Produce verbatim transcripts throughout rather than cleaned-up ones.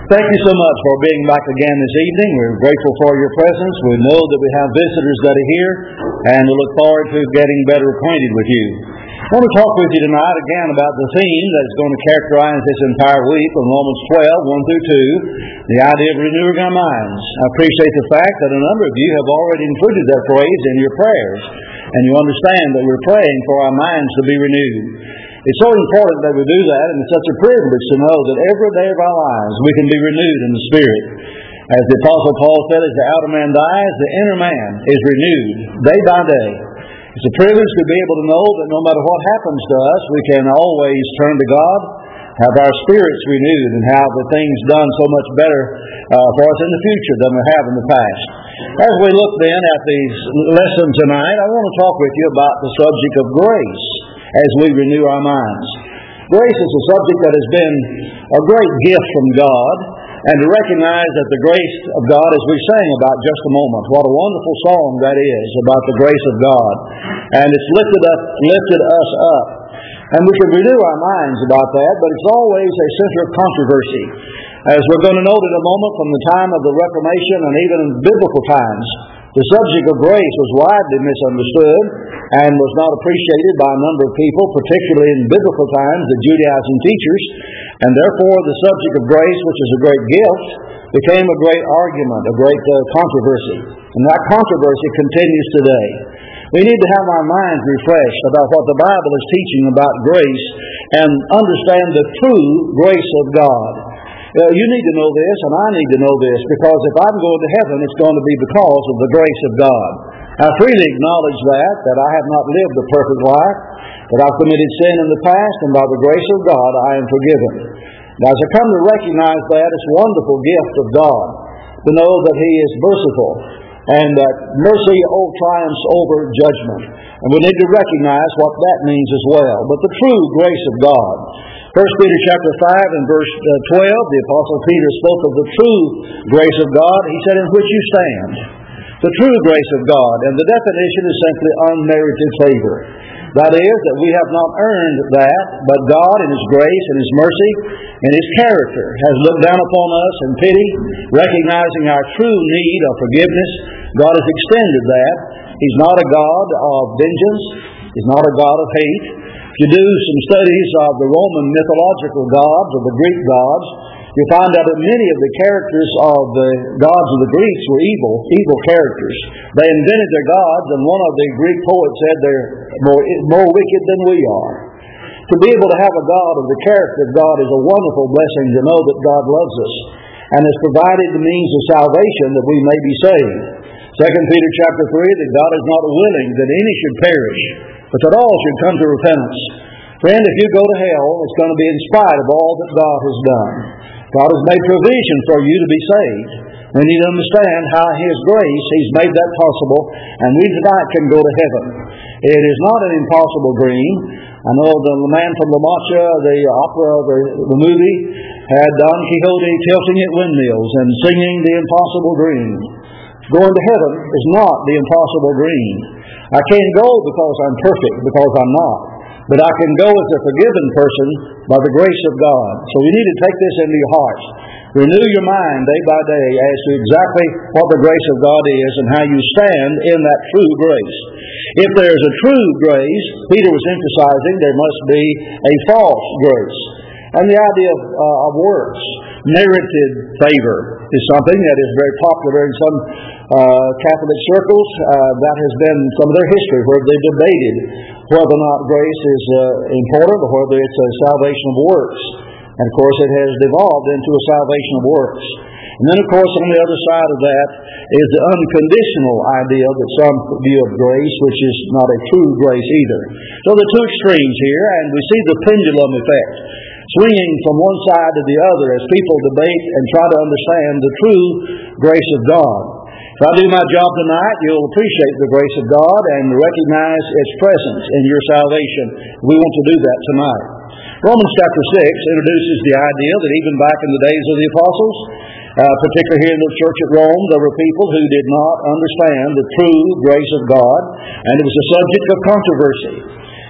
Thank you so much for being back again this evening. We're grateful for your presence. We know that we have visitors that are here, and we look forward to getting better acquainted with you. I want to talk with you tonight again about the theme that is going to characterize this entire week from Romans twelve, one through two, the idea of renewing our minds. I appreciate the fact that a number of you have already included that phrase in your prayers, and you understand that we're praying for our minds to be renewed. It's so important that we do that, and it's such a privilege to know that every day of our lives we can be renewed in the Spirit. As the Apostle Paul said, as the outer man dies, the inner man is renewed day by day. It's a privilege to be able to know that no matter what happens to us, we can always turn to God, have our spirits renewed, and have the things done so much better uh, for us in the future than we have in the past. As we look then at these lessons tonight, I want to talk with you about the subject of grace as we renew our minds. Grace is a subject that has been a great gift from God, and to recognize that the grace of God, as we sang about just a moment, what a wonderful song that is about the grace of God, and it's lifted up, lifted us up. And we can renew our minds about that, but it's always a center of controversy. As we're going to note in a moment, from the time of the Reformation and even in biblical times, the subject of grace was widely misunderstood and was not appreciated by a number of people, particularly in biblical times, the Judaizing teachers, and therefore the subject of grace, which is a great gift, became a great argument, a great uh, controversy. And that controversy continues today. We need to have our minds refreshed about what the Bible is teaching about grace and understand the true grace of God. Uh, you need to know this, and I need to know this, because if I'm going to heaven, it's going to be because of the grace of God. I freely acknowledge that, that I have not lived a perfect life, that I've committed sin in the past, and by the grace of God, I am forgiven. Now, as I come to recognize that, it's a wonderful gift of God to know that He is merciful, and that mercy oh, triumphs over judgment. And we need to recognize what that means as well. But the true grace of God. First Peter chapter five and verse twelve, the Apostle Peter spoke of the true grace of God. He said, in which you stand. The true grace of God. And the definition is simply unmerited favor. That is, that we have not earned that, but God in His grace and His mercy and His character has looked down upon us in pity, recognizing our true need of forgiveness. God has extended that. He's not a God of vengeance. He's not a God of hate. If you do some studies of the Roman mythological gods, or the Greek gods, you find out that many of the characters of the gods of the Greeks were evil, evil characters. They invented their gods, and one of the Greek poets said they're more, more wicked than we are. To be able to have a God of the character of God is a wonderful blessing to know that God loves us and has provided the means of salvation that we may be saved. Second Peter chapter three, that God is not willing that any should perish, but that all should come to repentance. Friend, if you go to hell, it's going to be in spite of all that God has done. God has made provision for you to be saved. We need to understand how His grace, He's made that possible, and we tonight can go to heaven. It is not an impossible dream. I know the man from La Mancha, the opera, the, the movie, had Don Quixote tilting at windmills and singing the impossible dream. Going to heaven is not the impossible dream. I can't go because I'm perfect, because I'm not. But I can go as a forgiven person by the grace of God. So you need to take this into your hearts. Renew your mind day by day as to exactly what the grace of God is and how you stand in that true grace. If there is a true grace, Peter was emphasizing there must be a false grace. And the idea of, uh, of works, merited favor, is something that is very popular in some uh, Catholic circles. Uh, that has been some of their history where they've debated whether or not grace is uh, important or whether it's a salvation of works. And of course it has devolved into a salvation of works. And then of course on the other side of that is the unconditional idea that some view of grace, which is not a true grace either. So the two extremes here, and we see the pendulum effect swinging from one side to the other as people debate and try to understand the true grace of God. If I do my job tonight, you'll appreciate the grace of God and recognize its presence in your salvation. We want to do that tonight. Romans chapter six introduces the idea that even back in the days of the apostles, uh, particularly here in the church at Rome, there were people who did not understand the true grace of God, and it was a subject of controversy.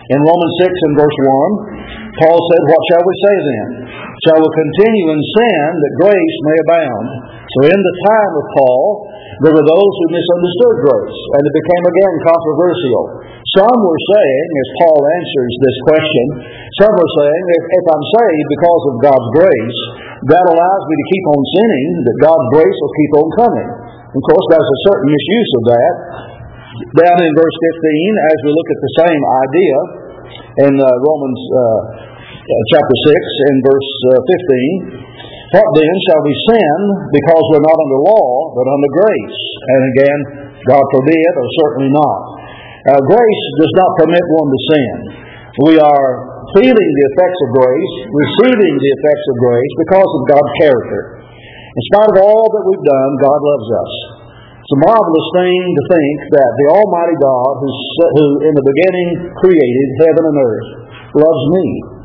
In Romans six and verse one, Paul said, what shall we say then? Shall we continue in sin that grace may abound? So in the time of Paul, there were those who misunderstood grace, and it became again controversial. Some were saying, as Paul answers this question, some were saying, if, if I'm saved because of God's grace, that allows me to keep on sinning, that God's grace will keep on coming. Of course, there's a certain misuse of that. Down in verse fifteen, as we look at the same idea, in uh, Romans uh, chapter six, in verse uh, fifteen, what then shall we sin because we're not under law, but under grace? And again, God forbid, or certainly not. Uh, grace does not permit one to sin. We are feeling the effects of grace, receiving the effects of grace because of God's character. In spite of all that we've done, God loves us. It's a marvelous thing to think that the Almighty God, who, who in the beginning created heaven and earth, loves me.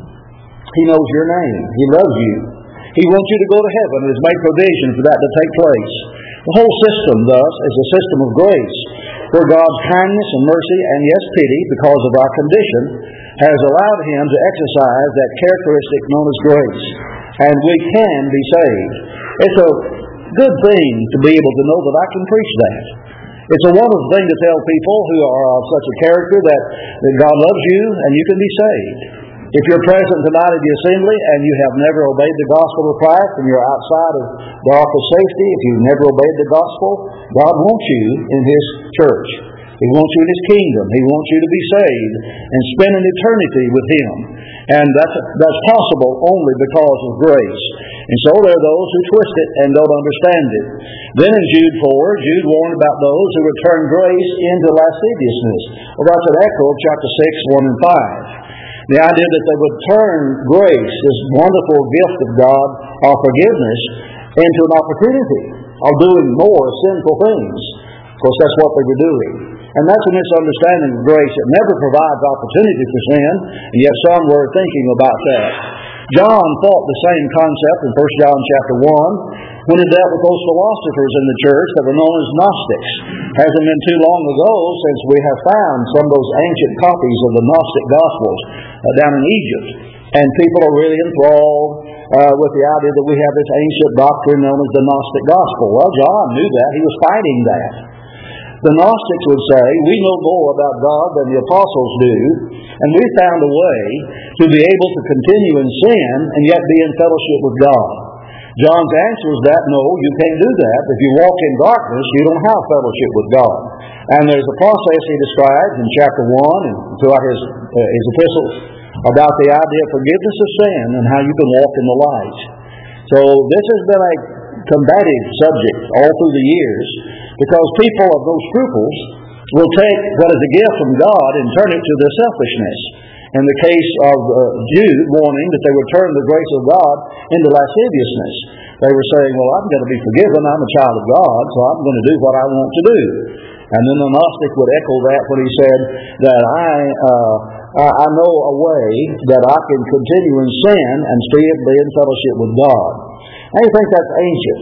He knows your name. He loves you. He wants you to go to heaven and has made provision for that to take place. The whole system, thus, is a system of grace, where God's kindness and mercy and, yes, pity, because of our condition, has allowed Him to exercise that characteristic known as grace. And we can be saved. It's a good thing to be able to know that I can preach that. It's a wonderful thing to tell people who are of such a character that, that God loves you and you can be saved. If you're present tonight at the assembly and you have never obeyed the gospel of Christ and you're outside of the ark of safety, if you've never obeyed the gospel, God wants you in His church. He wants you in His kingdom. He wants you to be saved and spend an eternity with Him. And that's, that's possible only because of grace. And so there are those who twist it and don't understand it. Then in Jude four, Jude warned about those who would turn grace into lasciviousness. Well, that's an echo of chapter six, one and five. The idea that they would turn grace, this wonderful gift of God, of forgiveness, into an opportunity of doing more sinful things. Of course, that's what they were doing. And that's a misunderstanding of grace. It never provides opportunity for sin, and yet some were thinking about that. John taught the same concept in First John chapter one when he dealt with those philosophers in the church that were known as Gnostics. It hasn't been too long ago since we have found some of those ancient copies of the Gnostic Gospels uh, down in Egypt. And people are really enthralled uh, with the idea that we have this ancient doctrine known as the Gnostic Gospel. Well, John knew that. He was fighting that. The Gnostics would say, we know more about God than the apostles do, and we found a way to be able to continue in sin and yet be in fellowship with God. John's answer is that, no, you can't do that. If you walk in darkness, you don't have fellowship with God. And there's a process he describes in chapter one and throughout his, uh, his epistles about the idea of forgiveness of sin and how you can walk in the light. So this has been a combative subject all through the years, because people of those scruples will take what is a gift from God and turn it to their selfishness. In the case of uh, Jude warning that they would turn the grace of God into lasciviousness. They were saying, well, I'm going to be forgiven. I'm a child of God, so I'm going to do what I want to do. And then the Gnostic would echo that when he said that I uh, I know a way that I can continue in sin and still be in fellowship with God. I think that's ancient.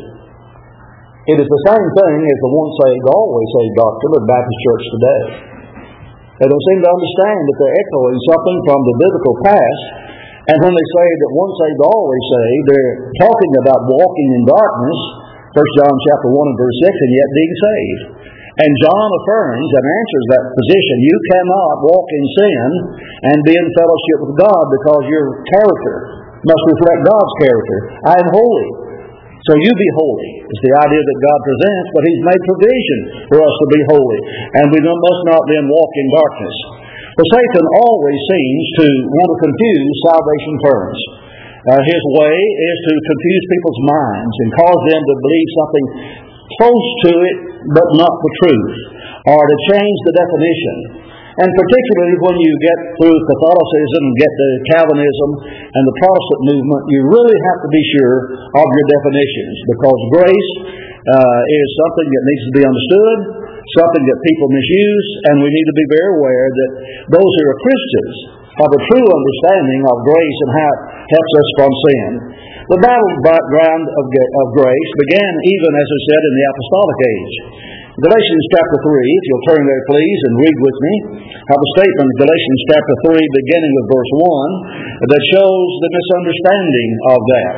It is the same thing as the once saved, always saved doctrine of the Baptist Church today. They don't seem to understand that they're echoing something from the biblical past. And when they say that once saved, always saved, they're talking about walking in darkness, First John chapter one and verse six, and yet being saved. And John affirms and answers that position. You cannot walk in sin and be in fellowship with God because your character must reflect God's character. I am holy, so you be holy. It's the idea that God presents, but He's made provision for us to be holy. And we must not then walk in darkness. But Satan always seems to want to confuse salvation terms. Uh, his way is to confuse people's minds and cause them to believe something close to it, but not the truth, or to change the definition. And particularly when you get through Catholicism and get to Calvinism and the Protestant movement, you really have to be sure of your definitions, because grace uh, is something that needs to be understood, something that people misuse, and we need to be very aware that those who are Christians have a true understanding of grace and how it helps us from sin. The battleground of, of grace began even, as I said, in the apostolic age. Galatians chapter three, if you'll turn there please and read with me. I have a statement in Galatians chapter three, beginning with verse one, that shows the misunderstanding of that.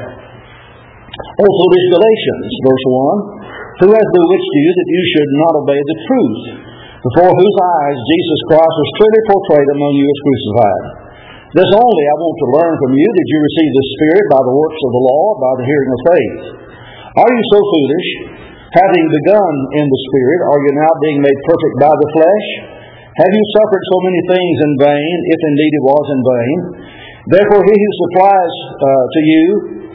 O foolish Galatians, verse one, who has bewitched you that you should not obey the truth, before whose eyes Jesus Christ was clearly portrayed among you as crucified? This only I want to learn from you, did you receive the Spirit by the works of the law, or by the hearing of faith? Are you so foolish? Having begun in the Spirit, are you now being made perfect by the flesh? Have you suffered so many things in vain, if indeed it was in vain? Therefore he who supplies uh, to you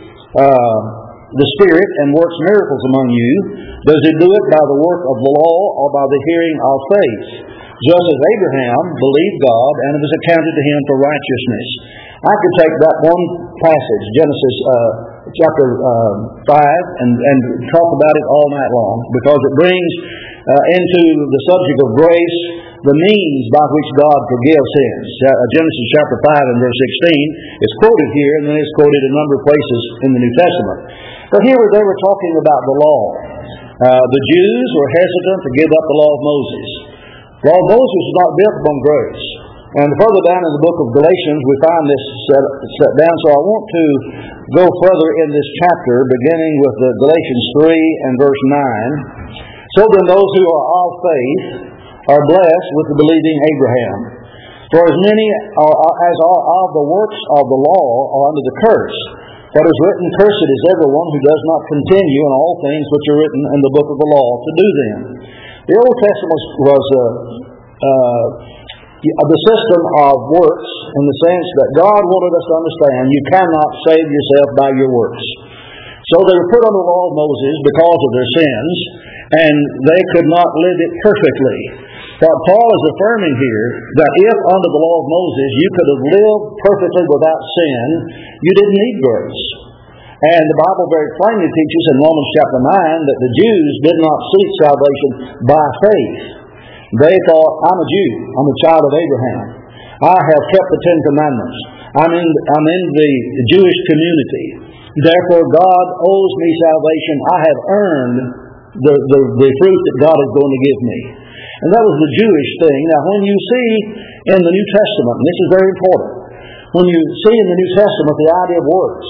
uh, the Spirit and works miracles among you, does he do it by the work of the law or by the hearing of faith? Just as Abraham believed God, and it was accounted to him for righteousness. I could take that one passage, Genesis uh, chapter uh, five, and, and talk about it all night long, because it brings uh, into the subject of grace the means by which God forgives sins. Uh, Genesis chapter five and verse sixteen is quoted here, and then it's quoted in a number of places in the New Testament. But here they were talking about the law. Uh, the Jews were hesitant to give up the law of Moses. The law of Moses was not built upon grace. And further down in the book of Galatians, we find this set, set down. So I want to go further in this chapter, beginning with the Galatians three and verse nine. So then those who are of faith are blessed with the believing Abraham. For as many are, as are of the works of the law are under the curse. What is written, cursed is everyone who does not continue in all things which are written in the book of the law to do them. The Old Testament was uh, uh, the system of works, in the sense that God wanted us to understand you cannot save yourself by your works. So they were put under the law of Moses because of their sins, and they could not live it perfectly. But Paul is affirming here that if under the law of Moses you could have lived perfectly without sin, you didn't need grace. And the Bible very plainly teaches in Romans chapter nine that the Jews did not seek salvation by faith. They thought, I'm a Jew, I'm a child of Abraham. I have kept the Ten Commandments. I'm in, I'm in the Jewish community. Therefore God owes me salvation. I have earned the, the, the fruit that God is going to give me. And that was the Jewish thing. Now when you see in the New Testament, and this is very important, when you see in the New Testament the idea of works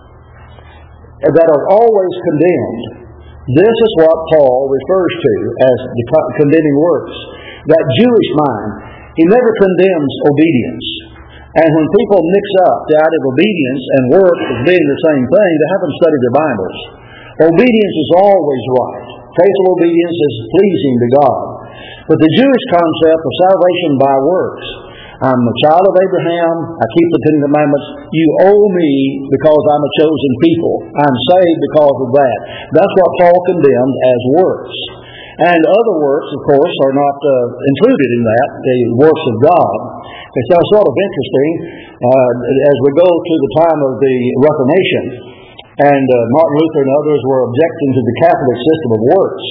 that are always condemned, this is what Paul refers to as the condemning works. That Jewish mind, he never condemns obedience. And when people mix up the idea of obedience and work as being the same thing, they haven't studied their Bibles. Obedience is always right. Faithful obedience is pleasing to God. But the Jewish concept of salvation by works, I'm a child of Abraham, I keep the Ten Commandments, you owe me because I'm a chosen people. I'm saved because of that. That's what Paul condemned as works. And other works, of course, are not uh, included in that, the works of God. It's sort of interesting uh, as we go to the time of the Reformation, and uh, Martin Luther and others were objecting to the Catholic system of works.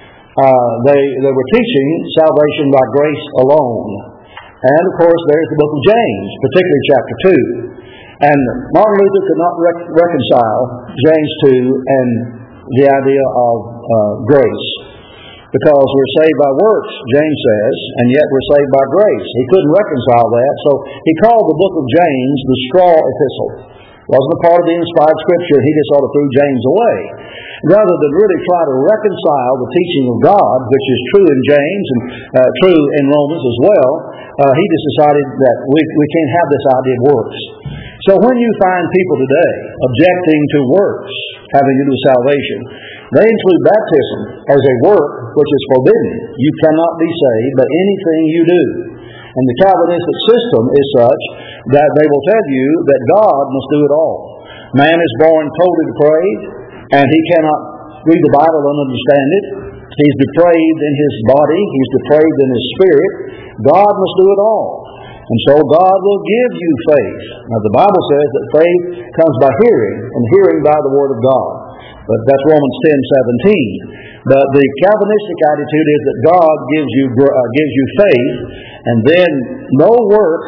Uh, they, they were teaching salvation by grace alone. And of course there's the book of James, particularly chapter two. And Martin Luther could not rec- reconcile James two and the idea of uh, grace. Because we're saved by works, James says, and yet we're saved by grace. He couldn't reconcile that, so he called the book of James the straw epistle. It wasn't a part of the inspired Scripture, he just sort of threw James away. Rather than really try to reconcile the teaching of God, which is true in James and uh, true in Romans as well, uh, he just decided that we, we can't have this idea of works. So when you find people today objecting to works having to do with salvation, they include baptism as a work which is forbidden. You cannot be saved by anything you do. And the Calvinistic system is such that they will tell you that God must do it all. Man is born totally depraved, and he cannot read the Bible and understand it. He's depraved in his body. He's depraved in his spirit. God must do it all. And so God will give you faith. Now the Bible says that faith comes by hearing, and hearing by the Word of God. But that's Romans ten seventeen. But the Calvinistic attitude is that God gives you uh, gives you faith, and then no work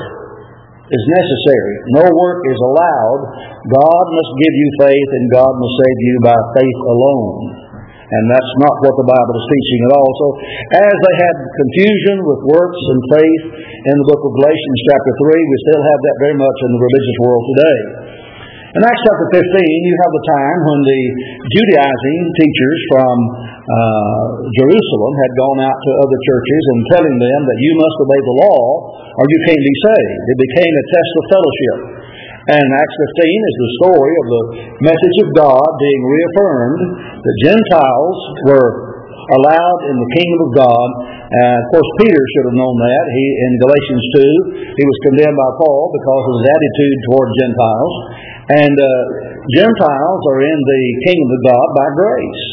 is necessary. No work is allowed. God must give you faith, and God must save you by faith alone. And that's not what the Bible is teaching at all. So as they had confusion with works and faith in the book of Galatians chapter three, we still have that very much in the religious world today. In Acts chapter fifteen, you have the time when the Judaizing teachers from uh, Jerusalem had gone out to other churches and telling them that you must obey the law or you can't be saved. It became a test of fellowship. And Acts fifteen is the story of the message of God being reaffirmed that Gentiles were allowed in the kingdom of God. Uh, of course, Peter should have known that. He, in Galatians two, he was condemned by Paul because of his attitude toward Gentiles. And uh, Gentiles are in the kingdom of God by grace.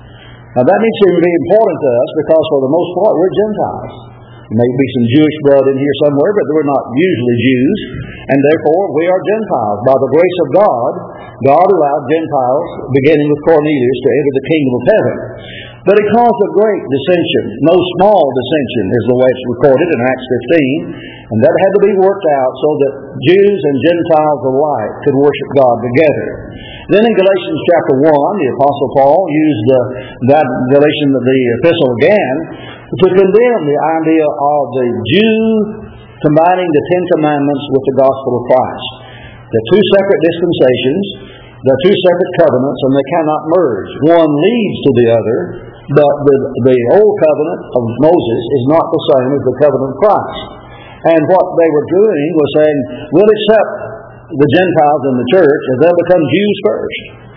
Now that needs to be important to us because for the most part we're Gentiles. There may be some Jewish blood in here somewhere, but we're not usually Jews. And therefore we are Gentiles. By the grace of God, God allowed Gentiles, beginning with Cornelius, to enter the kingdom of heaven. But it caused a great dissension, no small dissension is the way it's recorded in Acts fifteen. And that had to be worked out so that Jews and Gentiles alike could worship God together. Then in Galatians chapter one, the Apostle Paul used the, that Galatian, the epistle again, to condemn the idea of the Jew combining the Ten Commandments with the gospel of Christ. They're two separate dispensations, they're two separate covenants, and they cannot merge. One leads to the other, but the, the old covenant of Moses is not the same as the covenant of Christ. And what they were doing was saying, we'll accept the Gentiles in the church as they'll become Jews first.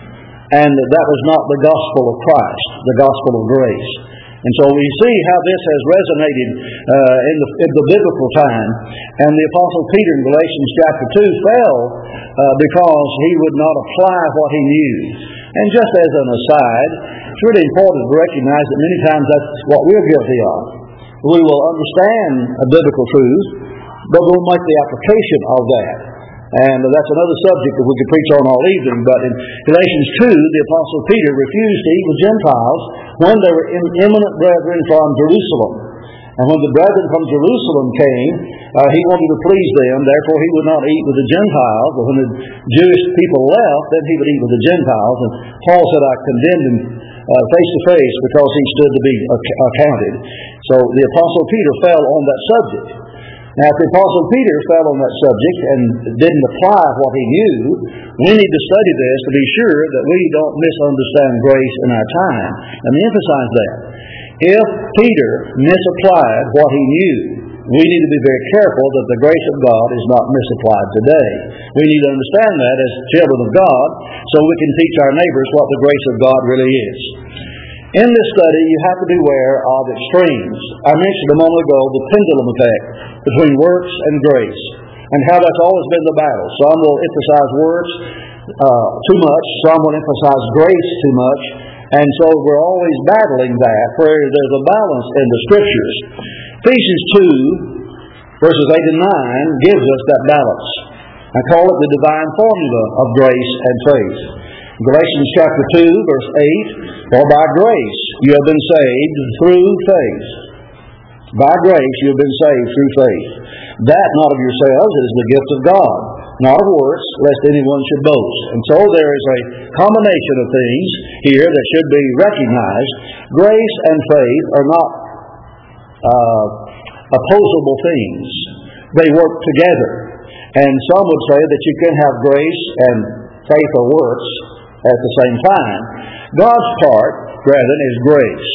And that was not the gospel of Christ, the gospel of grace. And so we see how this has resonated uh, in, the, in the biblical time. And the Apostle Peter in Galatians chapter two fell uh, because he would not apply what he knew. And just as an aside, it's really important to recognize that many times that's what we're guilty of. We will understand a biblical truth, but we'll make the application of that. And that's another subject that we could preach on all evening. But in Galatians two, the Apostle Peter refused to eat with Gentiles when they were eminent brethren from Jerusalem. And when the brethren from Jerusalem came, uh, he wanted to please them. Therefore, he would not eat with the Gentiles. But when the Jewish people left, then he would eat with the Gentiles. And Paul said, I condemned him uh, face to face because he stood to be ac- accounted. So the Apostle Peter fell on that subject. Now, if the Apostle Peter fell on that subject and didn't apply what he knew, we need to study this to be sure that we don't misunderstand grace in our time. Let me emphasize that. If Peter misapplied what he knew, we need to be very careful that the grace of God is not misapplied today. We need to understand that as children of God so we can teach our neighbors what the grace of God really is. In this study, you have to beware of extremes. I mentioned a moment ago the pendulum effect between works and grace, and how that's always been the battle. Some will emphasize works uh, too much, some will emphasize grace too much, and so we're always battling that, where there's a balance in the Scriptures. Ephesians two, verses eight and nine, gives us that balance. I call it the divine formula of grace and faith. Galatians chapter two, verse eight, for by grace you have been saved through faith. By grace you have been saved through faith. That not of yourselves, it is the gift of God, not of works, lest anyone should boast. And so there is a combination of things here that should be recognized. Grace and faith are not uh, opposable things. They work together. And some would say that you can have grace and faith or works at the same time. God's part, brethren, is grace.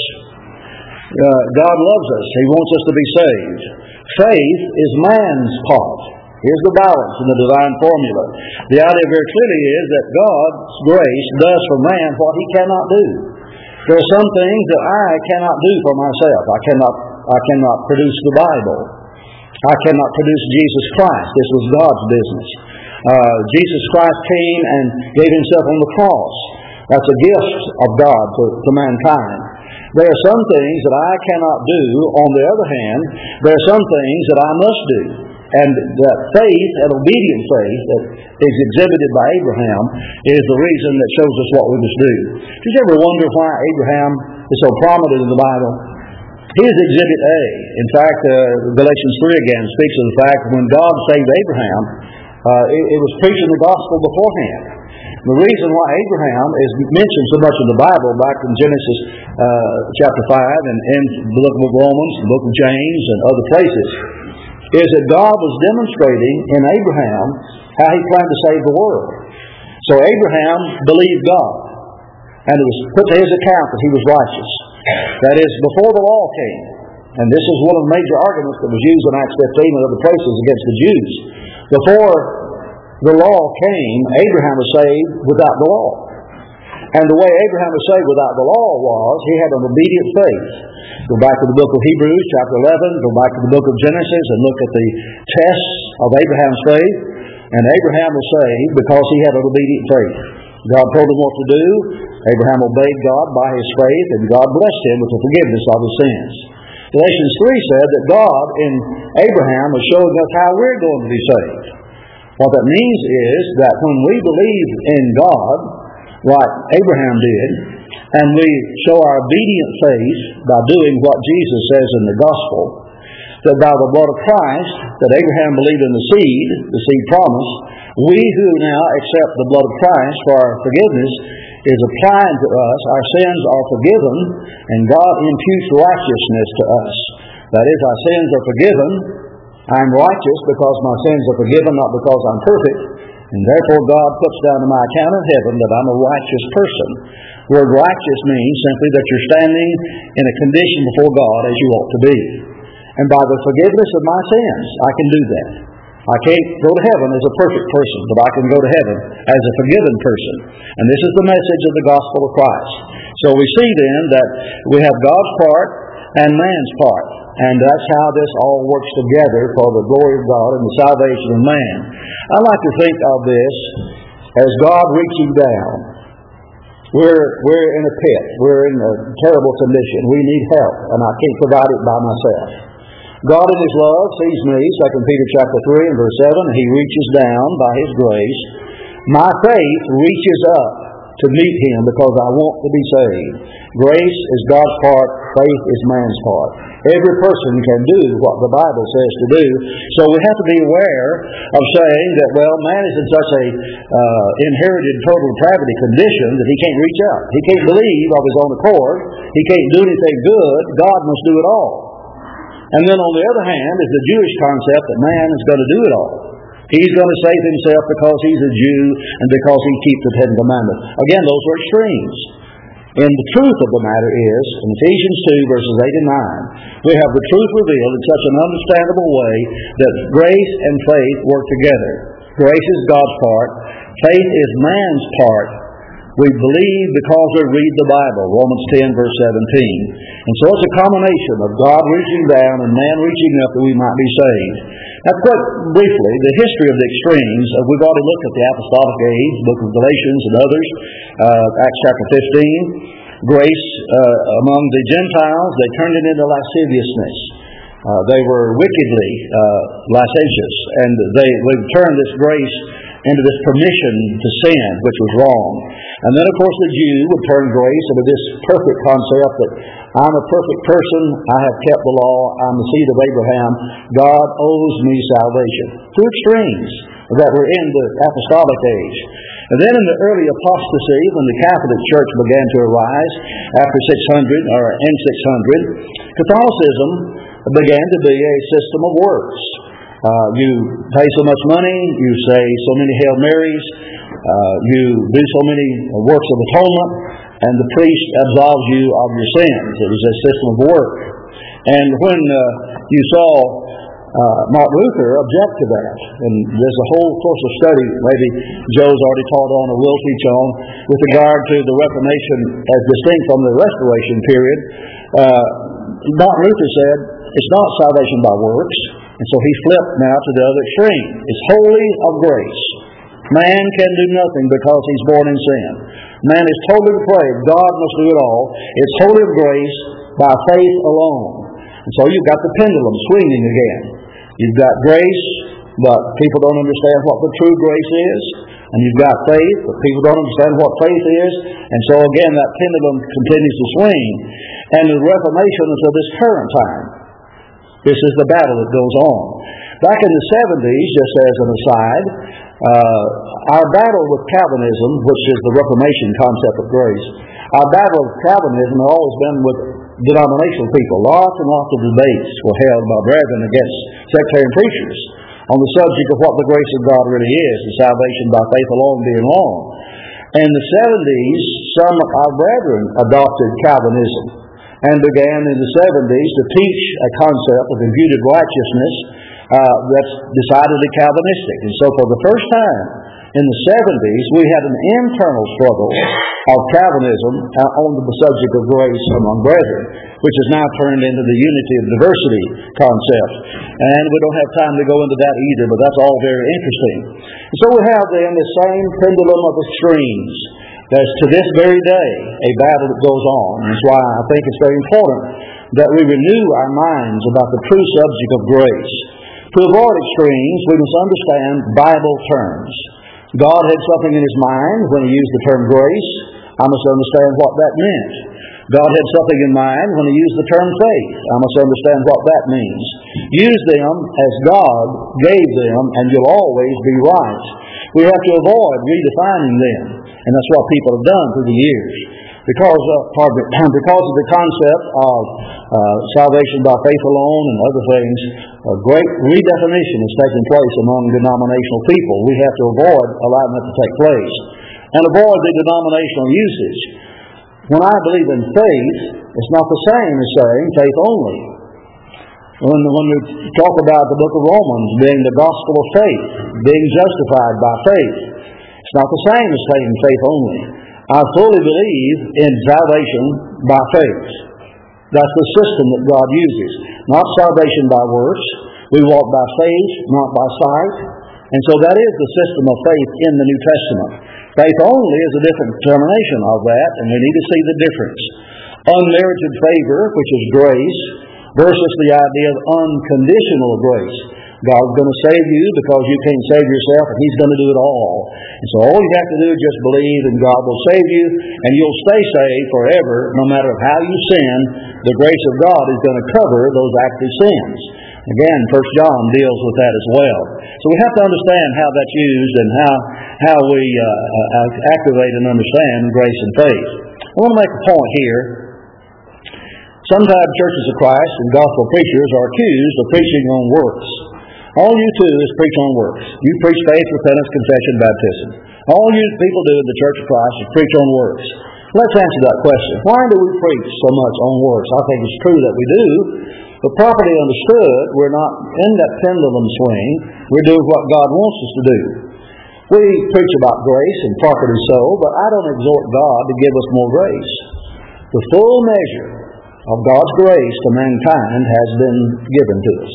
Uh, God loves us. He wants us to be saved. Faith is man's part. Here's the balance in the divine formula. The idea very clearly is that God's grace does for man what he cannot do. There are some things that I cannot do for myself. I cannot, I cannot produce the Bible. I cannot produce Jesus Christ. This was God's business. Uh, Jesus Christ came and gave himself on the cross. That's a gift of God to, to mankind. There are some things that I cannot do. On the other hand, there are some things that I must do. And that faith and obedient faith that is exhibited by Abraham is the reason that shows us what we must do. Did you ever wonder why Abraham is so prominent in the Bible? He is exhibit A. In fact, uh, Galatians three again speaks of the fact that when God saved Abraham, uh, it, it was preaching the gospel beforehand. The reason why Abraham is mentioned so much in the Bible, back in Genesis uh, chapter five and in the book of Romans, the book of James, and other places, is that God was demonstrating in Abraham how He planned to save the world. So Abraham believed God, and it was put to his account that he was righteous. That is, before the law came. And this is one of the major arguments that was used in Acts fifteen and other places against the Jews. Before the law came, Abraham was saved without the law. And the way Abraham was saved without the law was he had an obedient faith. Go back to the book of Hebrews, chapter eleven, go back to the book of Genesis, and look at the tests of Abraham's faith. And Abraham was saved because he had an obedient faith. God told him what to do. Abraham obeyed God by his faith, and God blessed him with the forgiveness of his sins. Galatians three said that God in Abraham was showing us how we're going to be saved. What that means is that when we believe in God, like Abraham did, and we show our obedient faith by doing what Jesus says in the gospel, that by the blood of Christ, that Abraham believed in the seed, the seed promise, we who now accept the blood of Christ for our forgiveness is applied to us. Our sins are forgiven, and God imputes righteousness to us. That is, our sins are forgiven. I'm righteous because my sins are forgiven, not because I'm perfect. And therefore God puts down to my account in heaven that I'm a righteous person. The word righteous means simply that you're standing in a condition before God as you ought to be. And by the forgiveness of my sins, I can do that. I can't go to heaven as a perfect person, but I can go to heaven as a forgiven person. And this is the message of the gospel of Christ. So we see then that we have God's part and man's part. And that's how this all works together for the glory of God and the salvation of man. I like to think of this as God reaching down. We're, we're in a pit. We're in a terrible condition. We need help, and I can't provide it by myself. God in His love sees me, Second Peter chapter three and verse seven, He reaches down by His grace. My faith reaches up to meet Him because I want to be saved. Grace is God's part, faith is man's part. Every person can do what the Bible says to do. So we have to be aware of saying that, well, man is in such a uh, inherited total depravity condition that he can't reach out. He can't believe of his own accord. He can't do anything good. God must do it all. And then on the other hand is the Jewish concept that man is going to do it all. He's going to save himself because he's a Jew and because he keeps the Ten Commandments. Again, those are extremes. And the truth of the matter is, in Ephesians two, verses eight and nine, we have the truth revealed in such an understandable way that grace and faith work together. Grace is God's part. Faith is man's part. We believe because we read the Bible, Romans ten, verse seventeen. And so it's a combination of God reaching down and man reaching up that we might be saved. Now, quite briefly, the history of the extremes, uh, we've already looked at the apostolic age, the book of Galatians and others, uh, Acts chapter fifteen. Grace uh, among the Gentiles, they turned it into lasciviousness. Uh, they were wickedly uh, licentious, and they, they turned this grace into this permission to sin, which was wrong. And then, of course, the Jew would turn grace into this perfect concept that I'm a perfect person, I have kept the law, I'm the seed of Abraham, God owes me salvation. Two extremes that were in the apostolic age. And then in the early apostasy, when the Catholic Church began to arise after six hundred, or in six hundred, Catholicism began to be a system of works. Uh, you pay so much money, you say so many Hail Marys, uh, you do so many works of atonement, and the priest absolves you of your sins. It was a system of work. And when uh, you saw uh, Martin Luther object to that, and there's a whole course of study, maybe Joe's already taught on or will teach on, with regard to the Reformation as distinct from the Restoration period, uh, Martin Luther said, it's not salvation by works. And so he flipped now to the other extreme. It's wholly of grace. Man can do nothing because he's born in sin. Man is totally depraved. God must do it all. It's wholly of grace by faith alone. And so you've got the pendulum swinging again. You've got grace, but people don't understand what the true grace is. And you've got faith, but people don't understand what faith is. And so again, that pendulum continues to swing. And the Reformation until this current time. This is the battle that goes on. Back in the seventies, just as an aside, uh, our battle with Calvinism, which is the Reformation concept of grace, our battle with Calvinism has always been with denominational people. Lots and lots of debates were held by brethren against sectarian preachers on the subject of what the grace of God really is, and salvation by faith alone being wrong. In the seventies, some of our brethren adopted Calvinism and began in the seventies to teach a concept of imputed righteousness uh, that's decidedly Calvinistic. And so for the first time in the seventies, we had an internal struggle of Calvinism on the subject of grace among brethren, which has now turned into the unity of diversity concept. And we don't have time to go into that either, but that's all very interesting. And so we have then the same pendulum of extremes. There's to this very day a battle that goes on. That's why I think it's very important that we renew our minds about the true subject of grace. To avoid extremes, we must understand Bible terms. God had something in His mind when He used the term grace. I must understand what that meant. God had something in mind when He used the term faith. I must understand what that means. Use them as God gave them, and you'll always be right. We have to avoid redefining them, and that's what people have done through the years. Because of, pardon, because of the concept of uh, salvation by faith alone and other things, a great redefinition is taking place among denominational people. We have to avoid allowing that to take place and avoid the denominational usage. When I believe in faith, it's not the same as saying faith only. When, when we talk about the book of Romans being the gospel of faith, being justified by faith, it's not the same as saying faith only. I fully believe in salvation by faith. That's the system that God uses. Not salvation by works. We walk by faith, not by sight. And so that is the system of faith in the New Testament. Faith only is a different determination of that, and we need to see the difference. Unmerited favor, which is grace, versus the idea of unconditional grace. God's going to save you because you can't save yourself, and He's going to do it all. And so all you have to do is just believe, and God will save you, and you'll stay saved forever, no matter how you sin. The grace of God is going to cover those active sins. Again, First John deals with that as well. So we have to understand how that's used and how how we uh, activate and understand grace and faith. I want to make a point here. Sometimes churches of Christ and gospel preachers are accused of preaching on works. All you do is preach on works. You preach faith, repentance, confession, baptism. All you people do in the Church of Christ is preach on works. Let's answer that question. Why do we preach so much on works? I think it's true that we do. But properly understood, we're not in that pendulum swing. We're doing what God wants us to do. We preach about grace, and properly so, but I don't exhort God to give us more grace. The full measure of God's grace to mankind has been given to us.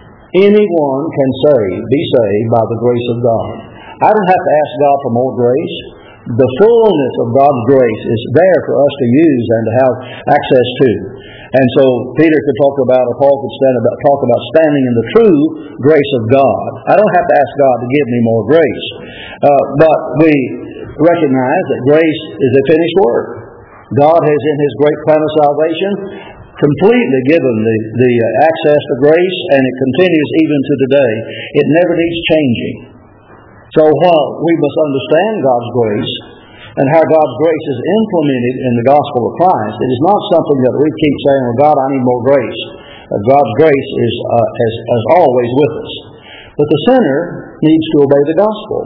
Anyone can save, be saved by the grace of God. I don't have to ask God for more grace. The fullness of God's grace is there for us to use and to have access to. And so Peter could talk about, or Paul could stand about, talk about standing in the true grace of God. I don't have to ask God to give me more grace. Uh, but we recognize that grace is a finished work. God has, in His great plan of salvation, completely given the, the access to grace, and it continues even to today. It never needs changing. So while we must understand God's grace and how God's grace is implemented in the gospel of Christ, it is not something that we keep saying, well, God, I need more grace. Uh, God's grace is uh, as, as always with us. But the sinner needs to obey the gospel.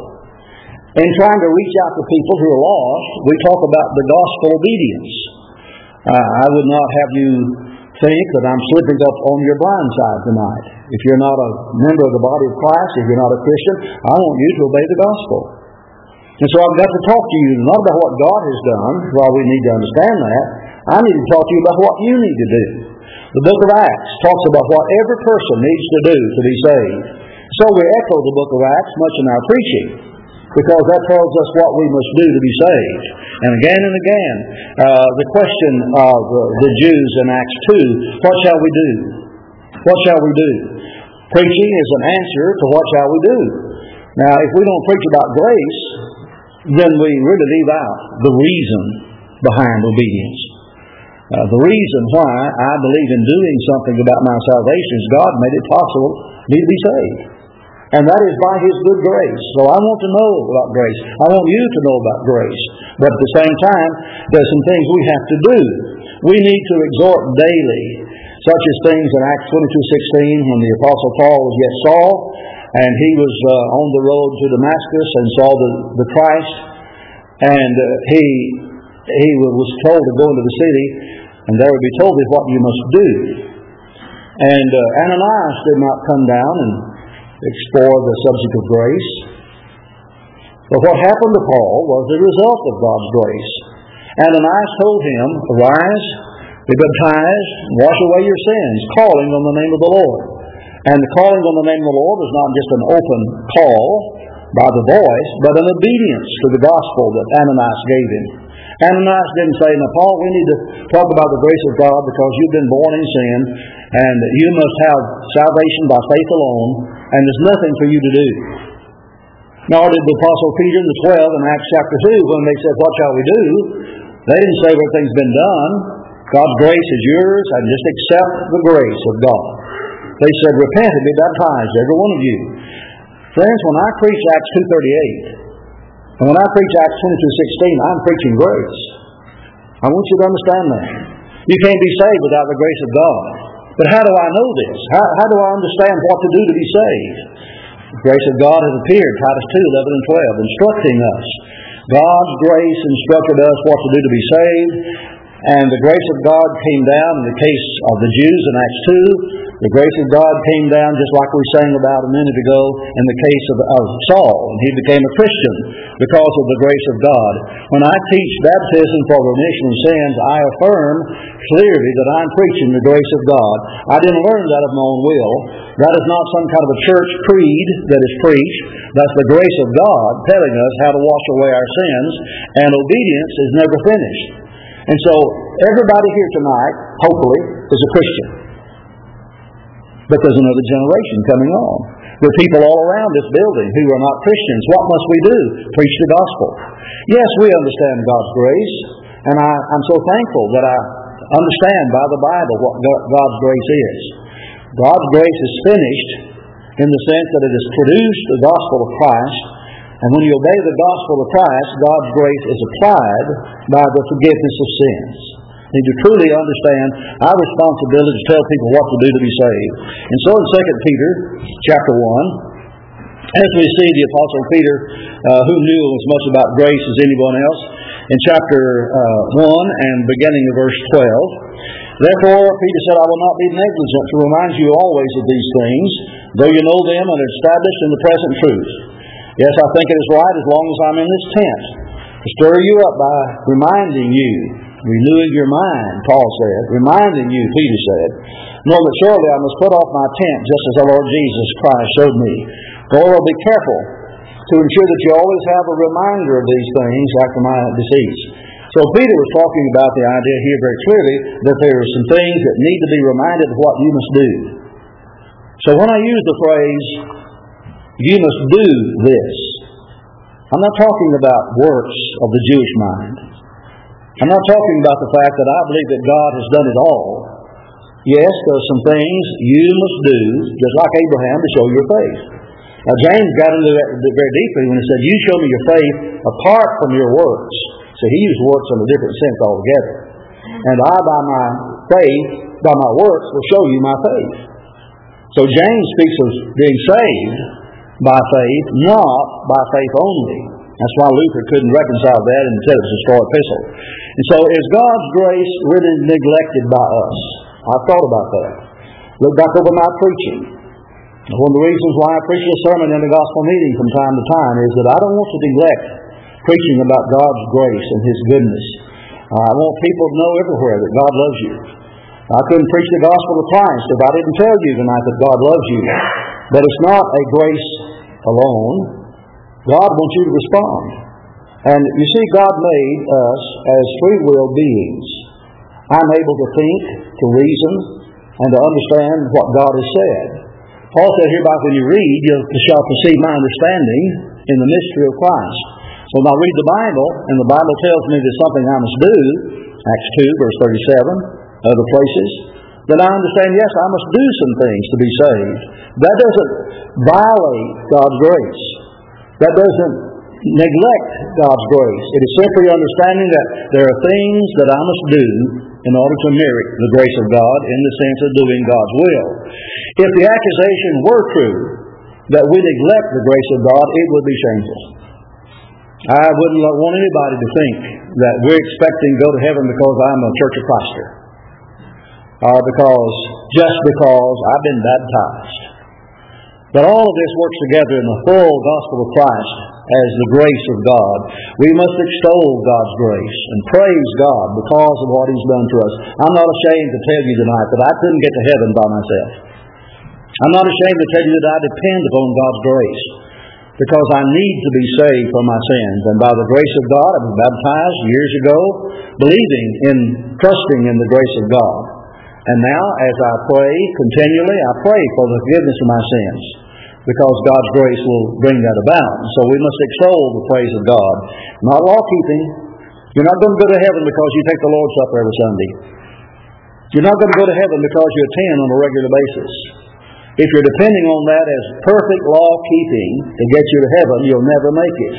In trying to reach out to people who are lost, we talk about the gospel obedience. Uh, I would not have you think that I'm slipping up on your blind side tonight. If you're not a member of the body of Christ, if you're not a Christian, I want you to obey the gospel. And so I've got to talk to you not about what God has done, while we need to understand that. I need to talk to you about what you need to do. The book of Acts talks about what every person needs to do to be saved. So we echo the book of Acts much in our preaching, because that tells us what we must do to be saved. And again and again, uh, the question of uh, the Jews in Acts two, what shall we do? What shall we do? Preaching is an answer to what shall we do. Now, if we don't preach about grace, then we really leave out the reason behind obedience. Uh, the reason why I believe in doing something about my salvation is God made it possible for me to be saved. And that is by His good grace. So I want to know about grace. I want you to know about grace. But at the same time, there's some things we have to do. We need to exhort daily, such as things in Acts twenty-two sixteen, when the Apostle Paul was yet Saul, and he was uh, on the road to Damascus and saw the, the Christ, and uh, he he was told to go into the city, and there would be told him what you must do. And uh, Ananias did not come down and explore the subject of grace. But what happened to Paul was the result of God's grace. Ananias told him, "Arise, be baptized, wash away your sins, calling on the name of the Lord." And the calling on the name of the Lord was not just an open call by the voice, but an obedience to the gospel that Ananias gave him. Ananias didn't say, "Now, Paul, we need to talk about the grace of God because you've been born in sin, and you must have salvation by faith alone, and there's nothing for you to do." Nor did the Apostle Peter and the twelve in Acts chapter two, when they said, "What shall we do?" They didn't say everything's been done. God's grace is yours, and just accept the grace of God. They said, "Repent and be baptized, every one of you." Friends, when I preach Acts two thirty-eight, and when I preach Acts twenty-two sixteen, I'm preaching grace. I want you to understand that. You can't be saved without the grace of God. But how do I know this? How, how do I understand what to do to be saved? The grace of God has appeared, Titus two eleven and twelve, instructing us. God's grace instructed us what to do to be saved, and the grace of God came down in the case of the Jews in Acts two. The grace of God came down just like we sang about a minute ago in the case of, of Saul, and he became a Christian because of the grace of God. When I teach baptism for remission of sins, I affirm clearly that I'm preaching the grace of God. I didn't learn that of my own will. That is not some kind of a church creed that is preached. That's the grace of God telling us how to wash away our sins, and obedience is never finished. And so everybody here tonight, hopefully, is a Christian. But there's another generation coming on. There are people all around this building who are not Christians. What must we do? Preach the gospel. Yes, we understand God's grace, and I, I'm so thankful that I understand by the Bible what God's grace is. God's grace is finished in the sense that it has produced the gospel of Christ, and when you obey the gospel of Christ, God's grace is applied by the forgiveness of sins. You need to truly understand our responsibility to tell people what to do to be saved. And so in Second Peter chapter one, as we see the Apostle Peter, uh, who knew as much about grace as anyone else, in chapter uh, one and beginning of verse twelve, "Therefore, Peter said, I will not be negligent to remind you always of these things, though you know them and are established in the present truth. Yes, I think it is right as long as I'm in this tent, to stir you up by reminding you, renewing your mind," Paul said, reminding you, Peter said, "know that surely I must put off my tent just as the Lord Jesus Christ showed me. Therefore, be careful to ensure that you always have a reminder of these things after my decease." So Peter was talking about the idea here very clearly that there are some things that need to be reminded of what you must do. So when I use the phrase, "you must do this," I'm not talking about works of the Jewish mind. I'm not talking about the fact that I believe that God has done it all. Yes, there are some things you must do, just like Abraham, to show your faith. Now James got into that very deeply when he said, "You show me your faith apart from your works." So he used works in a different sense altogether. "And I, by my faith, by my works, will show you my faith." So James speaks of being saved by faith, not by faith only. That's why Luther couldn't reconcile that and said it was a straw epistle. And so is God's grace really neglected by us? I've thought about that. Look back over my preaching. One of the reasons why I preach a sermon in a gospel meeting from time to time is that I don't want to neglect preaching about God's grace and His goodness. Uh, I want people to know everywhere that God loves you. I couldn't preach the gospel of Christ if I didn't tell you tonight that God loves you. But it's not a grace alone. God wants you to respond. And you see, God made us as free will beings. I'm able to think, to reason, and to understand what God has said. Paul said hereby when you read, you shall perceive my understanding in the mystery of Christ. So now read the Bible, and the Bible tells me there's something I must do, Acts two, verse thirty-seven, other places, then I understand, yes, I must do some things to be saved. That doesn't violate God's grace. That doesn't neglect God's grace. It is simply understanding that there are things that I must do in order to merit the grace of God in the sense of doing God's will. If the accusation were true that we neglect the grace of God, it would be shameful. I wouldn't want anybody to think that we're expecting to go to heaven because I'm a Church of Christer, or because, just because I've been baptized. But all of this works together in the full gospel of Christ as the grace of God. We must extol God's grace and praise God because of what He's done to us. I'm not ashamed to tell you tonight that I couldn't get to heaven by myself. I'm not ashamed to tell you that I depend upon God's grace because I need to be saved from my sins. And by the grace of God, I was baptized years ago, believing in, trusting in the grace of God. And now, as I pray continually, I pray for the forgiveness of my sins, because God's grace will bring that about. So we must extol the praise of God. Not law-keeping. You're not going to go to heaven because you take the Lord's Supper every Sunday. You're not going to go to heaven because you attend on a regular basis. If you're depending on that as perfect law-keeping to get you to heaven, you'll never make it.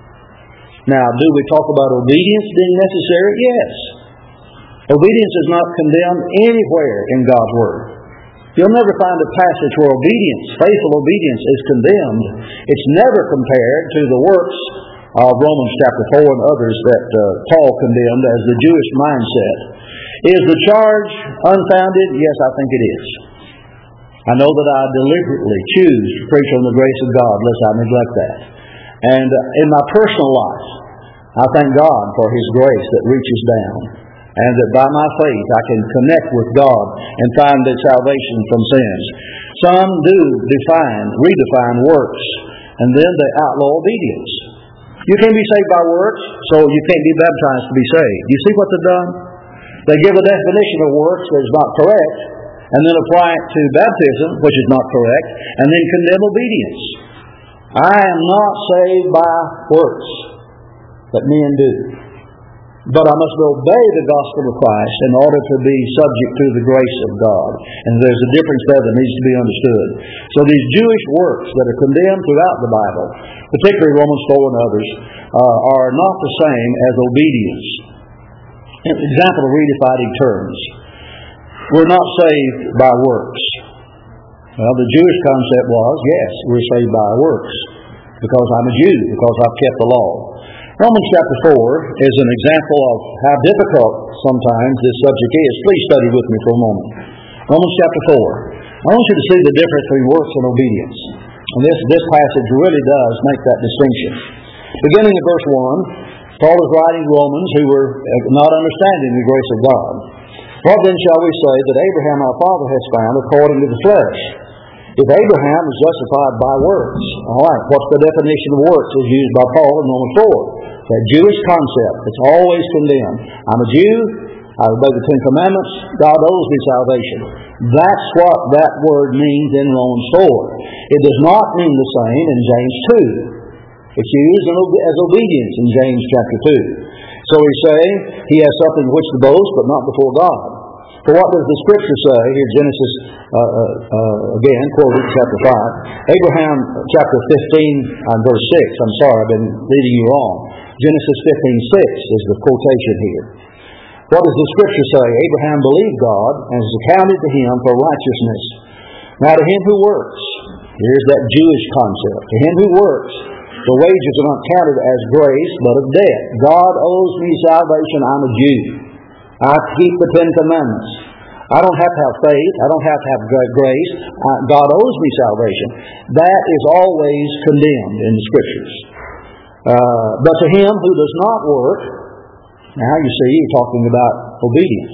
Now, do we talk about obedience being necessary? Yes. Obedience is not condemned anywhere in God's Word. You'll never find a passage where obedience, faithful obedience, is condemned. It's never compared to the works of Romans chapter four and others that uh, Paul condemned as the Jewish mindset. Is the charge unfounded? Yes, I think it is. I know that I deliberately choose to preach on the grace of God lest I neglect that. And uh, in my personal life, I thank God for His grace that reaches down, and that by my faith I can connect with God and find that salvation from sins. Some do define, redefine works, and then they outlaw obedience. You can't be saved by works, so you can't be baptized to be saved. You see what they've done? They give a definition of works that is not correct, and then apply it to baptism, which is not correct, and then condemn obedience. I am not saved by works that men do, but I must obey the gospel of Christ in order to be subject to the grace of God. And there's a difference there that needs to be understood. So these Jewish works that are condemned throughout the Bible, particularly Romans four and others, uh, are not the same as obedience. An example of redefining terms. We're not saved by works. Well, the Jewish concept was, yes, we're saved by works because I'm a Jew, because I've kept the law. Romans chapter four is an example of how difficult sometimes this subject is. Please study with me for a moment. Romans chapter four. I want you to see the difference between works and obedience. And this, this passage really does make that distinction. Beginning in verse one, Paul is writing to Romans who were not understanding the grace of God. What then shall we say that Abraham our father has found according to the flesh? If Abraham is justified by works, all right, what's the definition of works as used by Paul in Romans four? That Jewish concept that's always condemned. I'm a Jew, I obey the Ten Commandments, God owes me salvation. That's what that word means in Romans four. It does not mean the same in James two. It's used as obedience in James chapter two. So he's saying he has something which to boast, but not before God. For what does the Scripture say? Here, Genesis, uh, uh, uh, again, quoted chapter five. Abraham, chapter fifteen, uh, verse six. I'm sorry, I've been leading you wrong. Genesis fifteen six is the quotation here. What does the Scripture say? Abraham believed God and is accounted to him for righteousness. Now to him who works, here's that Jewish concept. To him who works, the wages are not counted as grace, but of debt. God owes me salvation. I'm a Jew. I keep the Ten Commandments. I don't have to have faith. I don't have to have grace. God owes me salvation. That is always condemned in the Scriptures. Uh, but to him who does not work, now you see, you're talking about obedience.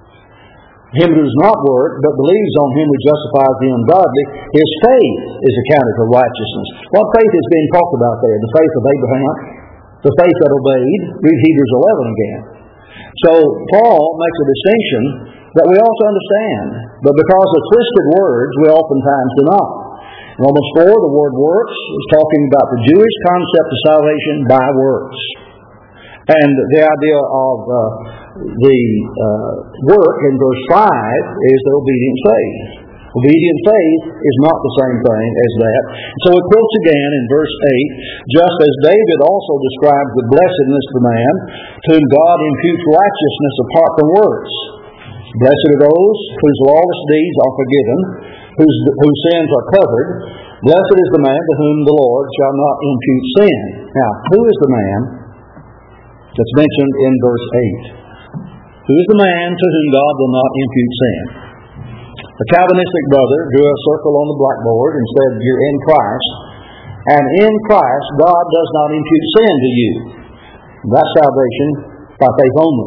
Him who does not work, but believes on him who justifies the ungodly, his faith is accounted for righteousness. What faith is being talked about there? The faith of Abraham, the faith that obeyed. Read Hebrews eleven again. So Paul makes a distinction that we ought to understand, but because of twisted words, we oftentimes do not. In Romans four, the word works is talking about the Jewish concept of salvation by works. And the idea of uh, the uh, work in verse five is the obedient faith. Obedient faith is not the same thing as that. So it quotes again in verse eight, just as David also describes the blessedness of the man to whom God imputes righteousness apart from works. Blessed are those whose lawless deeds are forgiven, whose, whose sins are covered. Blessed is the man to whom the Lord shall not impute sin. Now, who is the man that's mentioned in verse eight? Who is the man to whom God will not impute sin? A Calvinistic brother drew a circle on the blackboard and said, you're in Christ, and in Christ God does not impute sin to you. That's salvation by faith only.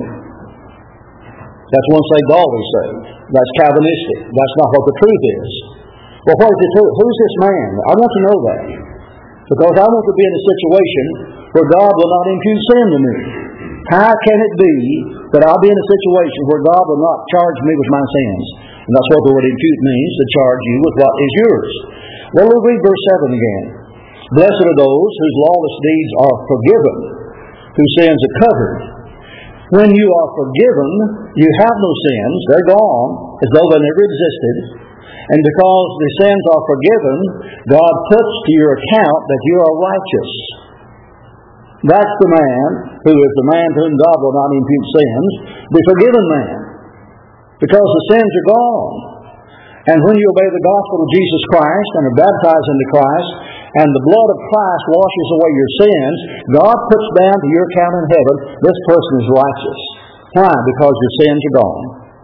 That's once saved, always saved. That's Calvinistic. That's not what the truth is. Well, what is the truth? Who's this man? I want to know that. Because I want to be in a situation where God will not impute sin to me. How can it be that I'll be in a situation where God will not charge me with my sins? And that's what the word impute means, to charge you with what is yours. Well, we'll read verse seven again. Blessed are those whose lawless deeds are forgiven, whose sins are covered. When you are forgiven, you have no sins. They're gone, as though they never existed. And because the sins are forgiven, God puts to your account that you are righteous. That's the man who is the man to whom God will not impute sins, the forgiven man. Because the sins are gone. And when you obey the gospel of Jesus Christ and are baptized into Christ, and the blood of Christ washes away your sins, God puts down to your account in heaven, this person is righteous. Why? Because your sins are gone.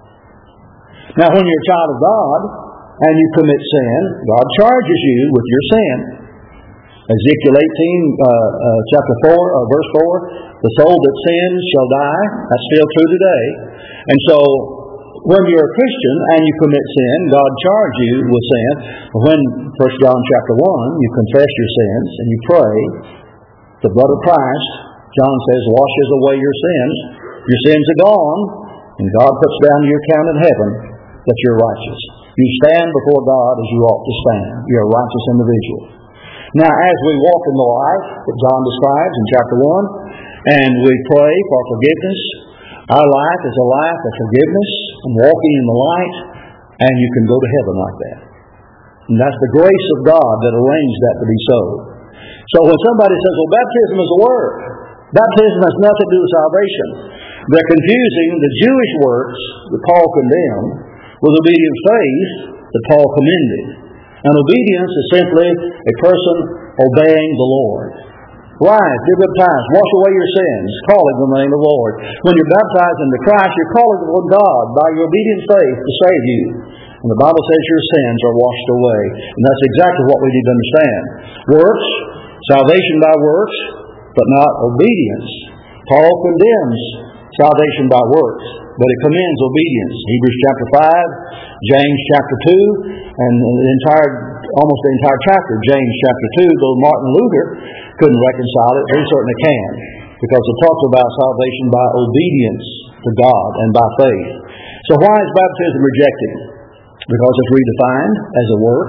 Now, when you're a child of God and you commit sin, God charges you with your sin. Ezekiel eighteen, uh, uh, chapter four, uh, verse four, the soul that sins shall die. That's still true today. And so, when you're a Christian and you commit sin, God charges you with sin. When, First John chapter one, you confess your sins and you pray, the blood of Christ, John says, washes away your sins. Your sins are gone, and God puts down your account in heaven that you're righteous. You stand before God as you ought to stand. You're a righteous individual. Now, as we walk in the life that John describes in chapter one, and we pray for forgiveness, our life is a life of forgiveness and walking in the light, and you can go to heaven like that. And that's the grace of God that arranged that to be so. So when somebody says, well, baptism is a work, baptism has nothing to do with salvation. They're confusing the Jewish works that Paul condemned with obedient faith that Paul commended. And obedience is simply a person obeying the Lord. Rise, be baptized, wash away your sins, calling on the name of the Lord. When you're baptized into Christ, you're calling on God by your obedient faith to save you. And the Bible says your sins are washed away. And that's exactly what we need to understand. Works, salvation by works, but not obedience. Paul condemns salvation by works, but it commends obedience. Hebrews chapter five, James chapter two, and the entire, almost the entire chapter, James chapter two, though Martin Luther couldn't reconcile it, we certainly can, because it talks about salvation by obedience to God and by faith. So why is baptism rejected? Because it's redefined as a work.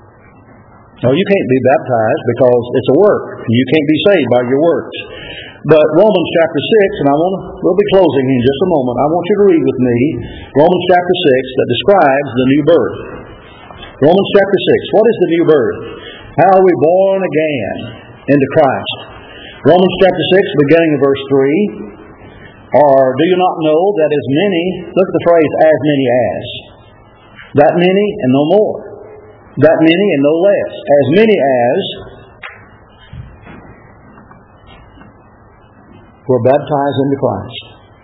No, you can't be baptized because it's a work. You can't be saved by your works. But Romans chapter six, and I want to, we'll be closing in just a moment. I want you to read with me Romans chapter six that describes the new birth. Romans chapter six. What is the new birth? How are we born again into Christ? Romans chapter six, beginning of verse three. Or do you not know that as many, look at the phrase, as many as. That many and no more. That many and no less. As many as were baptized into Christ.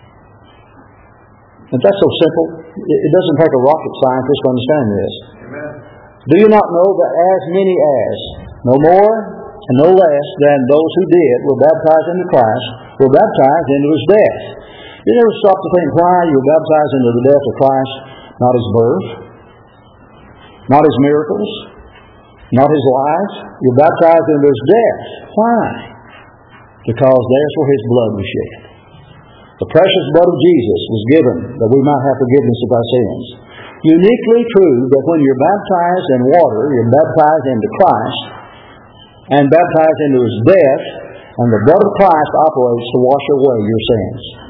And that's so simple. It doesn't take a rocket scientist to understand this. Amen. Do you not know that as many as, no more and no less than those who did, were baptized into Christ, were baptized into His death? You never stop to think why you were baptized into the death of Christ? Not His birth, not His miracles, not His life. You're baptized into His death. Why? Because there's where His blood was shed. The precious blood of Jesus was given that we might have forgiveness of our sins. Uniquely true that when you're baptized in water, you're baptized into Christ and baptized into His death, and the blood of Christ operates to wash away your sins.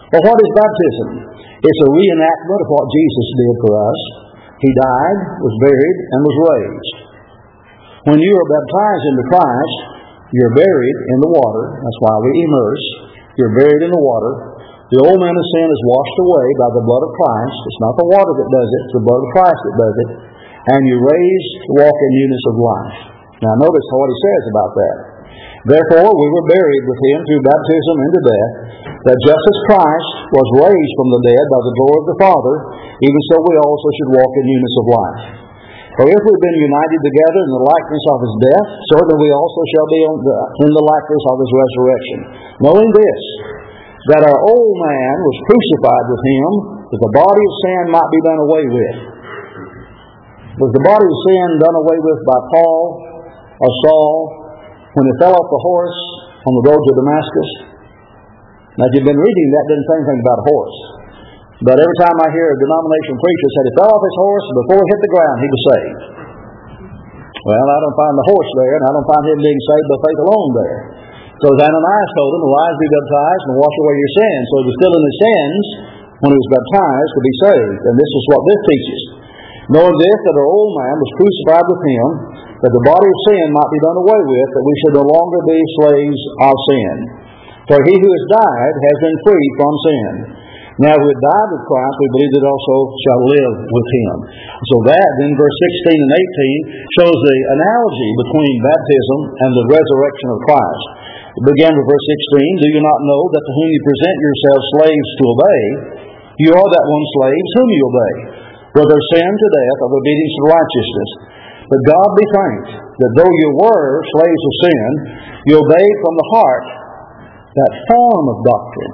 Well, what is baptism? It's a reenactment of what Jesus did for us. He died, was buried, and was raised. When you are baptized into Christ, you're buried in the water. That's why we immerse. You're buried in the water. The old man of sin is washed away by the blood of Christ. It's not the water that does it, it's the blood of Christ that does it. And you're raised to walk in newness of life. Now notice what he says about that. Therefore, we were buried with him through baptism into death, that just as Christ was raised from the dead by the glory of the Father, even so we also should walk in newness of life. For if we've been united together in the likeness of his death, certainly we also shall be in the likeness of his resurrection. Knowing this, that our old man was crucified with him, that the body of sin might be done away with. Was the body of sin done away with by Paul or Saul when he fell off the horse on the road to Damascus? Now, if you've been reading that, it doesn't say anything about a horse. But every time I hear a denomination preacher say he fell off his horse and before he hit the ground, he was saved. Well, I don't find the horse there, and I don't find him being saved by faith alone there. So as Ananias told him, arise, be baptized, and wash away your sins. So he was still in his sins when he was baptized to be saved. And this is what this teaches. Knowing this, that our old man was crucified with him, that the body of sin might be done away with, that we should no longer be slaves of sin. For he who has died has been freed from sin. Now who had died with Christ, we believe that also shall live with him. So that, then verse sixteen and eighteen, shows the analogy between baptism and the resurrection of Christ. It began with verse sixteen, do you not know that to whom you present yourselves slaves to obey, you are that one slaves whom you obey, whether sin to death or obedience to righteousness. But God be thanked that though you were slaves of sin, you obeyed from the heart that form of doctrine.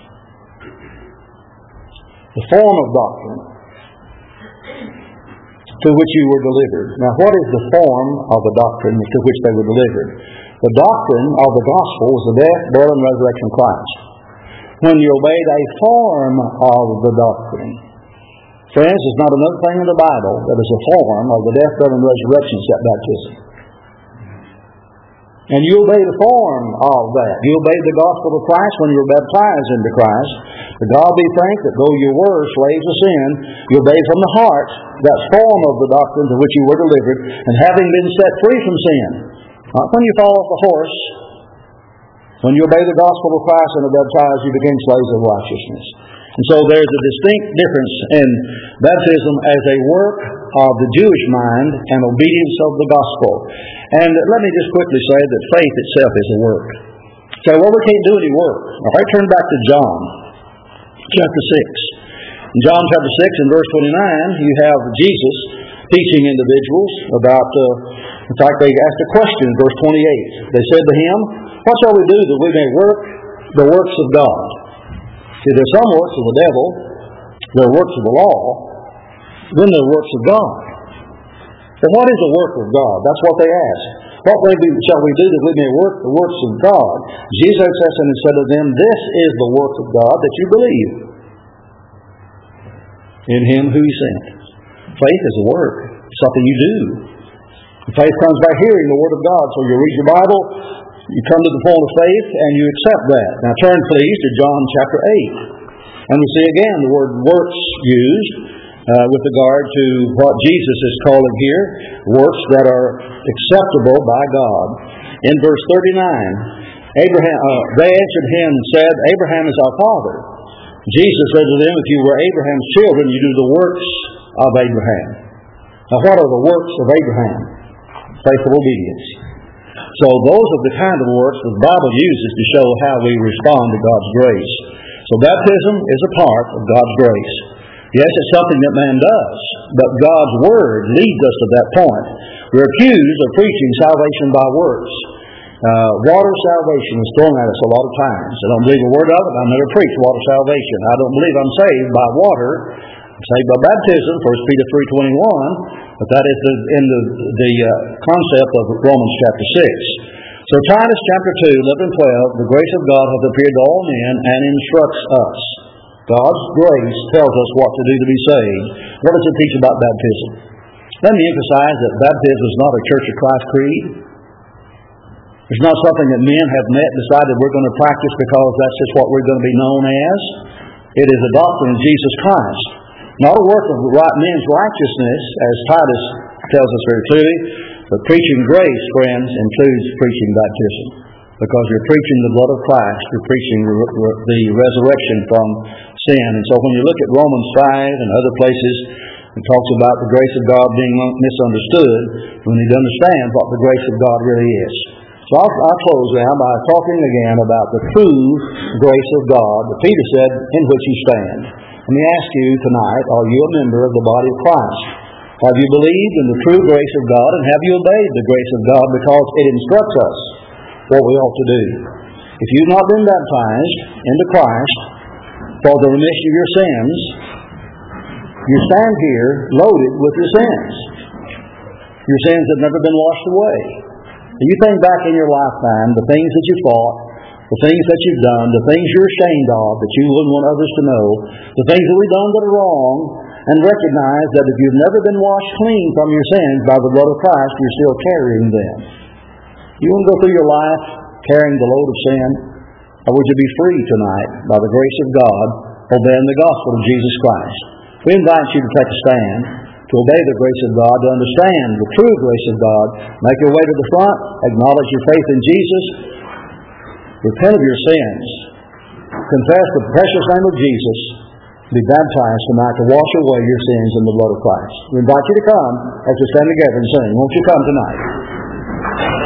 The form of doctrine to which you were delivered. Now, what is the form of the doctrine to which they were delivered? The doctrine of the gospel was the death, burial, and resurrection of Christ. When you obeyed a form of the doctrine. Friends, there's not another thing in the Bible that is a form of the death, burial, and resurrection except baptism. And you obey the form of that. You obeyed the gospel of Christ when you were baptized into Christ. But God be thanked that though you were slaves of sin, you obeyed from the heart that form of the doctrine to which you were delivered, and having been set free from sin. Not when you fall off the horse. When you obey the gospel of Christ and are baptized, you became slaves of righteousness. And so there's a distinct difference in baptism as a work of the Jewish mind and obedience of the gospel. And let me just quickly say that faith itself is a work. So, well, we can't do any work. All right, turn back to John chapter six. In John chapter six and verse twenty-nine, you have Jesus teaching individuals about, uh, in fact, they asked a question in verse twenty-eight. They said to him, what shall we do that we may work the works of God? See, there's some works of the devil, there are works of the law, then there are works of God. So what is the work of God? That's what they asked. What way do, shall we do that we may work the works of God? Jesus answered and said to them, this is the work of God, that you believe in him who he sent. Faith is a work. It's something you do. Faith comes by hearing the word of God. So you read your Bible, you come to the point of faith, and you accept that. Now turn, please, to John chapter eight. And we see again the word works used uh, with regard to what Jesus is calling here, works that are acceptable by God. In verse thirty-nine, Abraham, uh, they answered him and said, Abraham is our father. Jesus said to them, if you were Abraham's children, you do the works of Abraham. Now what are the works of Abraham? Faithful obedience. So those are the kind of works that the Bible uses to show how we respond to God's grace. So baptism is a part of God's grace. Yes, it's something that man does, but God's Word leads us to that point. We're accused of preaching salvation by works. Uh, water salvation is thrown at us a lot of times. I don't believe a word of it. I never preached water salvation. I don't believe I'm saved by water. I'm saved by baptism, First Peter three twenty-one, but that is the, in the, the uh, concept of Romans chapter six. So Titus chapter two, eleven and twelve, the grace of God hath appeared to all men and instructs us. God's grace tells us what to do to be saved. What does it teach about baptism? Let me emphasize that baptism is not a Church of Christ creed. It's not something that men have met and decided we're going to practice because that's just what we're going to be known as. It is a doctrine of Jesus Christ. Not a work of right men's righteousness, as Titus tells us very clearly, but preaching grace, friends, includes preaching baptism. Because you're preaching the blood of Christ, you're preaching the resurrection from sin. And so when you look at Romans five and other places, it talks about the grace of God being misunderstood. We need to understand what the grace of God really is. So I'll, I'll close now by talking again about the true grace of God that Peter said, in which you stand. Let me ask you tonight, are you a member of the body of Christ? Have you believed in the true grace of God, and have you obeyed the grace of God, because it instructs us what we ought to do? If you've not been baptized into Christ for the remission of your sins, you stand here loaded with your sins. Your sins have never been washed away. And you think back in your lifetime, the things that you fought, the things that you've done, the things you're ashamed of, that you wouldn't want others to know, the things that we've done that are wrong, and recognize that if you've never been washed clean from your sins by the blood of Christ, you're still carrying them. You want to go through your life carrying the load of sin? Or would you be free tonight by the grace of God, obeying the gospel of Jesus Christ? We invite you to take a stand, to obey the grace of God, to understand the true grace of God. Make your way to the front, acknowledge your faith in Jesus, repent of your sins, confess the precious name of Jesus, be baptized tonight to wash away your sins in the blood of Christ. We invite you to come as we stand together and sing. Won't you come tonight?